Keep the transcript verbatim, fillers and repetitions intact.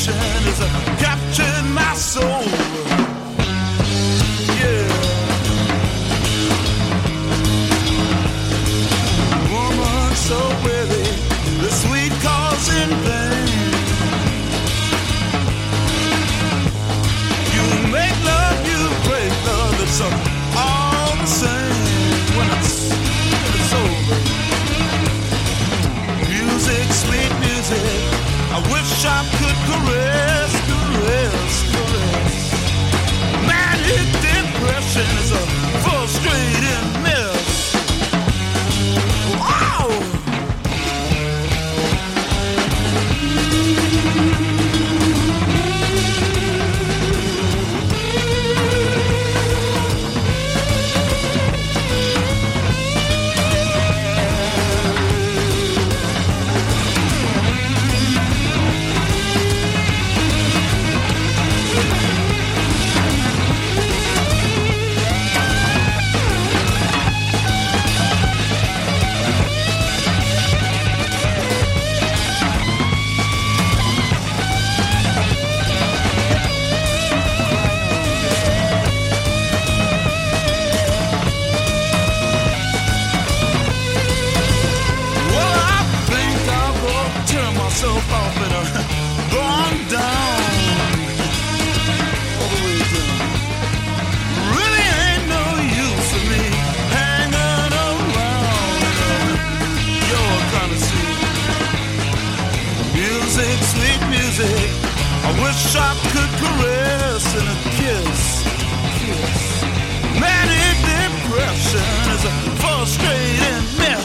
depression has captured my soul. Yeah. Woman so weary, the sweet cause in vain. You make love, you break love, it's all the same when it's, when it's over. Music, sweet music, I wish I could caress, caress, caress. Manic depression is a frustrating mess. Wow! Off and uh, gone down all the way down. Really ain't no use for me hanging around your kind of scene. Music, sweet music, I wish I could caress and a kiss, kiss. Manic depression is a frustrating mess.